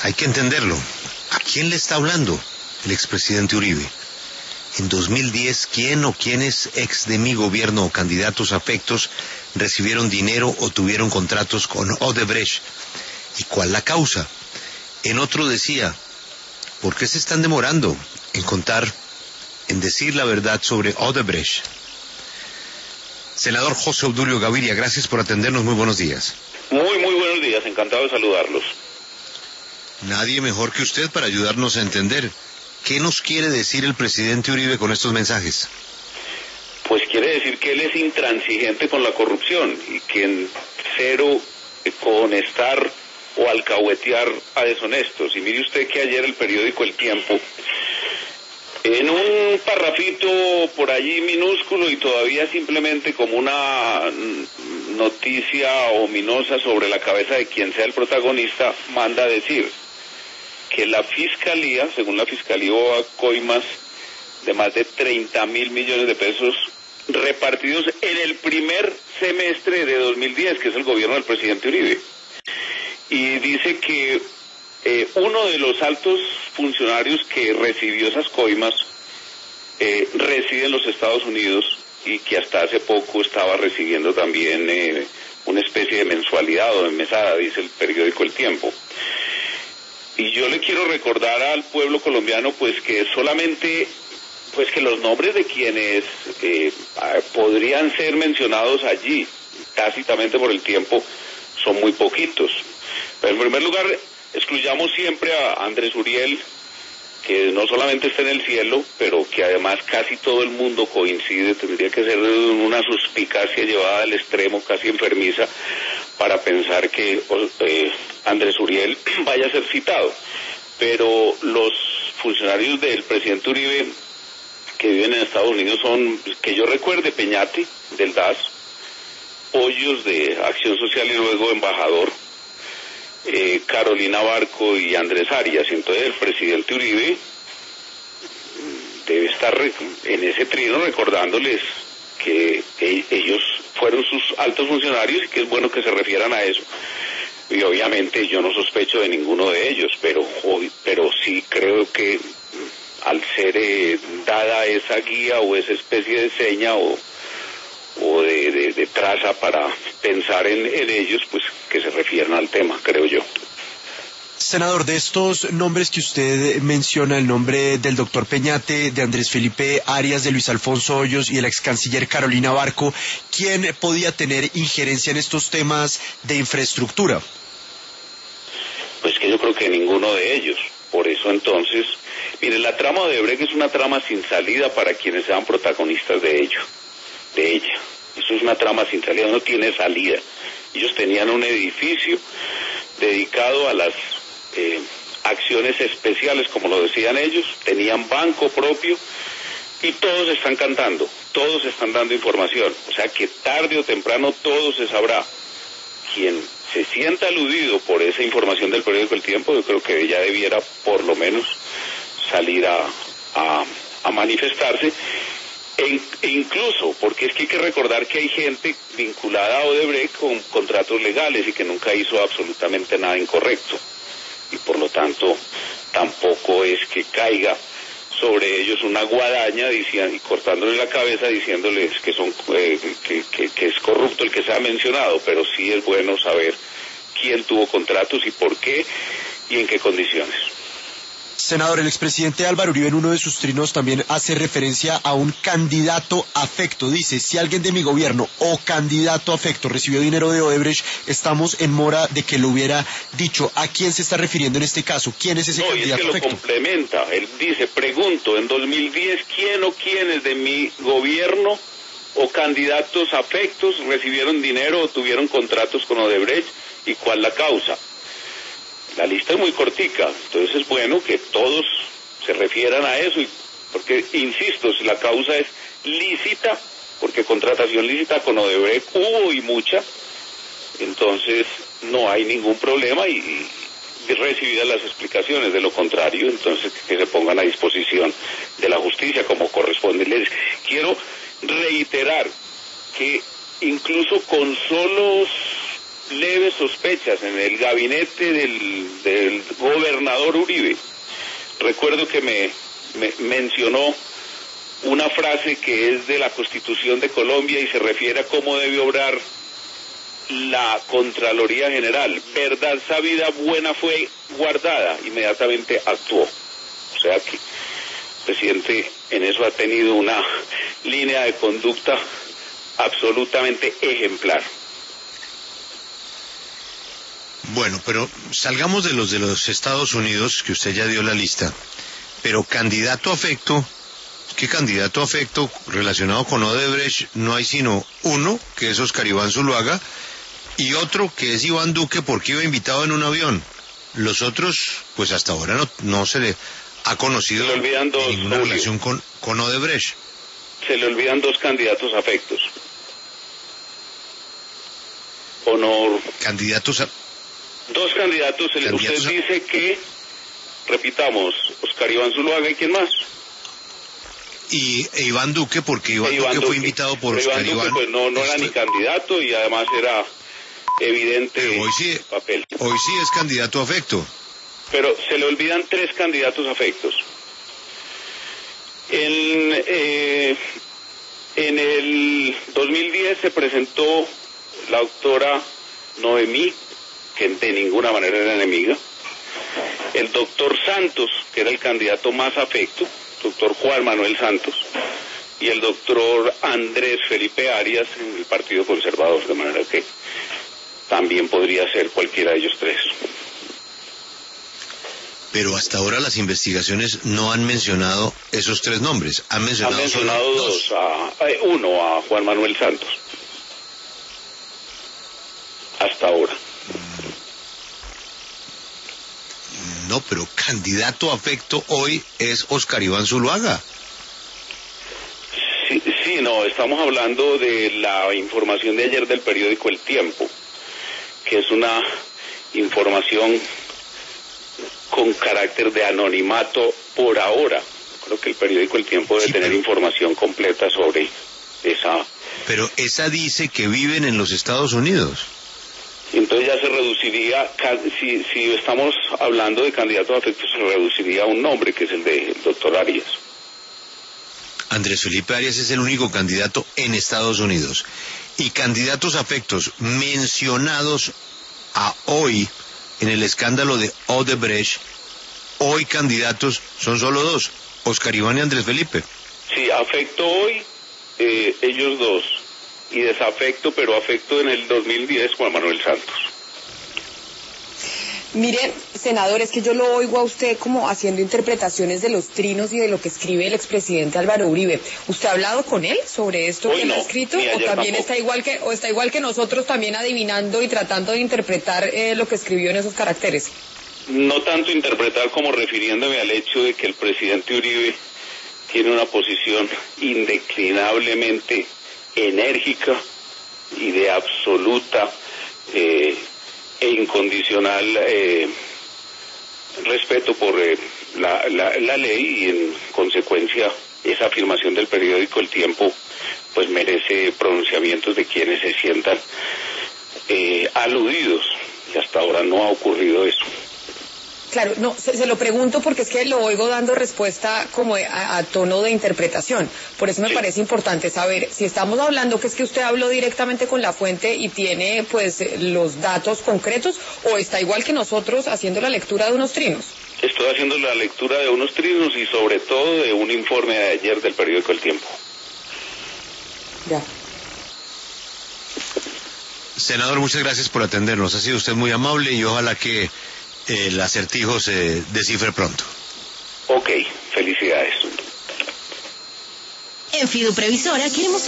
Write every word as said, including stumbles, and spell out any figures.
Hay que entenderlo. ¿A quién le está hablando el expresidente Uribe? En dos mil diez, ¿quién o quiénes ex de mi gobierno o candidatos afectos recibieron dinero o tuvieron contratos con Odebrecht? ¿Y cuál la causa? En otro decía, ¿por qué se están demorando en contar, en decir la verdad sobre Odebrecht? Senador José Obdulio Gaviria, gracias por atendernos, muy buenos días. Muy, muy buenos días, encantado de saludarlos. Nadie mejor que usted para ayudarnos a entender. ¿Qué nos quiere decir el presidente Uribe con estos mensajes? Pues quiere decir que él es intransigente con la corrupción y que en cero con estar o alcahuetear a deshonestos. Y mire usted que ayer el periódico El Tiempo, en un parrafito por allí minúsculo y todavía simplemente como una noticia ominosa sobre la cabeza de quien sea el protagonista, manda a decir que la Fiscalía, según la Fiscalía, hubo coimas de más de treinta mil millones de pesos repartidos en el primer semestre de dos mil diez, que es el gobierno del presidente Uribe. Y dice que eh, uno de los altos funcionarios que recibió esas coimas eh, reside en los Estados Unidos y que hasta hace poco estaba recibiendo también eh, una especie de mensualidad o de mesada, dice el periódico El Tiempo. Y yo le quiero recordar al pueblo colombiano pues que solamente pues que los nombres de quienes eh, podrían ser mencionados allí tácitamente por El Tiempo son muy poquitos. Pero en primer lugar, excluyamos siempre a Andrés Uriel, que no solamente está en el cielo, pero que además casi todo el mundo coincide, tendría que ser una suspicacia llevada al extremo, casi enfermiza, para pensar que eh, Andrés Uriel vaya a ser citado. Pero los funcionarios del presidente Uribe que viven en Estados Unidos son, que yo recuerde, Peñate, del D A S, Hoyos de Acción Social y luego embajador, eh, Carolina Barco y Andrés Arias. Entonces el presidente Uribe debe estar en ese trino recordándoles que ellos fueron sus altos funcionarios y que es bueno que se refieran a eso. Y obviamente yo no sospecho de ninguno de ellos, pero pero sí creo que al ser eh, dada esa guía o esa especie de seña o, o de, de, de traza para pensar en, en ellos, pues que se refieran al tema, creo yo. Senador, de estos nombres que usted menciona, el nombre del doctor Peñate, de Andrés Felipe Arias, de Luis Alfonso Hoyos y el ex canciller Carolina Barco, ¿quién podía tener injerencia en estos temas de infraestructura? Pues que yo creo que ninguno de ellos. Por eso entonces, mire, la trama de Odebrecht es una trama sin salida para quienes sean protagonistas de ello, de ella. Eso es una trama sin salida, no tiene salida. Ellos tenían un edificio dedicado a las eh, acciones especiales, como lo decían ellos, tenían banco propio y todos están cantando, todos están dando información. O sea que tarde o temprano todo se sabrá. Quien se sienta aludido por esa información del periódico El Tiempo, yo creo que ya debiera por lo menos salir a, a, a manifestarse, e, e incluso, porque es que hay que recordar que hay gente vinculada a Odebrecht con contratos legales y que nunca hizo absolutamente nada incorrecto, y por lo tanto tampoco es que caiga sobre ellos una guadaña diciendo, y cortándole la cabeza diciéndoles que son eh, que, que, que es corrupto el que se ha mencionado, pero sí es bueno saber quién tuvo contratos y por qué y en qué condiciones. Senador, el expresidente Álvaro Uribe en uno de sus trinos también hace referencia a un candidato afecto. Dice, si alguien de mi gobierno o candidato afecto recibió dinero de Odebrecht, estamos en mora de que lo hubiera dicho. ¿A quién se está refiriendo en este caso? ¿Quién es ese no, candidato afecto? No, es que lo complementa. Él dice, pregunto, en dos mil diez, ¿quién o quiénes de mi gobierno o candidatos afectos recibieron dinero o tuvieron contratos con Odebrecht y cuál la causa? La lista es muy cortica, entonces es bueno que todos se refieran a eso, y porque, insisto, si la causa es lícita, porque contratación lícita con Odebrecht hubo y mucha, entonces no hay ningún problema y, y recibidas las explicaciones. De lo contrario, entonces que se pongan a disposición de la justicia como corresponde. Les quiero reiterar que incluso con solos leves sospechas en el gabinete del, del gobernador Uribe. Recuerdo que me, me mencionó una frase que es de la Constitución de Colombia y se refiere a cómo debe obrar la Contraloría General. Verdad sabida, buena fue guardada. Inmediatamente actuó. O sea que el presidente en eso ha tenido una línea de conducta absolutamente ejemplar. Bueno, pero salgamos de los de los Estados Unidos, que usted ya dio la lista, pero candidato afecto, ¿qué candidato afecto relacionado con Odebrecht? No hay sino uno, que es Oscar Iván Zuluaga, y otro que es Iván Duque, porque iba invitado en un avión. Los otros, pues hasta ahora no, no se le ha conocido se le olvidan dos, ninguna Julio. relación con, con Odebrecht. Se le olvidan dos candidatos afectos. Honor. Candidatos a... Dos candidatos, se le, candidatos usted a... dice que, repitamos, Oscar Iván Zuluaga y quién más. Y e Iván Duque, porque Iván, Iván Duque, Duque fue invitado por Pero Oscar Iván Duque, Iván. pues no, no era Esto- ni candidato y además era evidente Pero hoy sí, papel. hoy sí es candidato afecto. Pero se le olvidan tres candidatos afectos. En, eh, en el dos mil diez se presentó la doctora Noemí, que de ninguna manera era enemiga, el doctor Santos, que era el candidato más afecto, doctor Juan Manuel Santos, y el doctor Andrés Felipe Arias en el Partido Conservador, de manera que también podría ser cualquiera de ellos tres. Pero hasta ahora las investigaciones no han mencionado esos tres nombres. Han mencionado, Han mencionado solo dos, a, a, uno a Juan Manuel Santos. Hasta ahora. No, pero candidato afecto hoy es Oscar Iván Zuluaga. Sí, sí, no, estamos hablando de la información de ayer del periódico El Tiempo, que es una información con carácter de anonimato por ahora. Creo que el periódico El Tiempo debe Sí, tener pero- información completa sobre esa. Pero esa dice que viven en los Estados Unidos. Entonces ya se reduciría, ca- si, si estamos hablando de candidatos afectos, se reduciría a un nombre, que es el del doctor Arias. Andrés Felipe Arias es el único candidato en Estados Unidos. Y candidatos afectos mencionados a hoy en el escándalo de Odebrecht, hoy candidatos son solo dos, Oscar Iván y Andrés Felipe. Sí, afecto hoy, eh, ellos dos. Y desafecto, pero afecto en el dos mil diez, Juan Manuel Santos. Mire, senador, es que yo lo oigo a usted como haciendo interpretaciones de los trinos y de lo que escribe el expresidente Álvaro Uribe. ¿Usted ha hablado con él sobre esto Hoy que él no, ha escrito? ni ¿O ayer también tampoco. está igual que o está igual que nosotros también adivinando y tratando de interpretar eh, lo que escribió en esos caracteres? No tanto interpretar como refiriéndome al hecho de que el presidente Uribe tiene una posición indeclinablemente enérgica y de absoluta eh, e incondicional eh, respeto por eh, la, la, la ley, y en consecuencia esa afirmación del periódico El Tiempo pues merece pronunciamientos de quienes se sientan eh, aludidos, y hasta ahora no ha ocurrido eso. Claro, no, se, se lo pregunto porque es que lo oigo dando respuesta como a, a tono de interpretación. Por eso me Sí. parece importante saber si estamos hablando que es que usted habló directamente con la fuente y tiene pues eh, los datos concretos, o está igual que nosotros haciendo la lectura de unos trinos. Estoy haciendo la lectura de unos trinos y sobre todo de un informe de ayer del periódico El Tiempo. Ya. Senador, muchas gracias por atendernos. Ha sido usted muy amable y ojalá que el acertijo se descifre pronto. Ok, felicidades. En Fiduprevisora queremos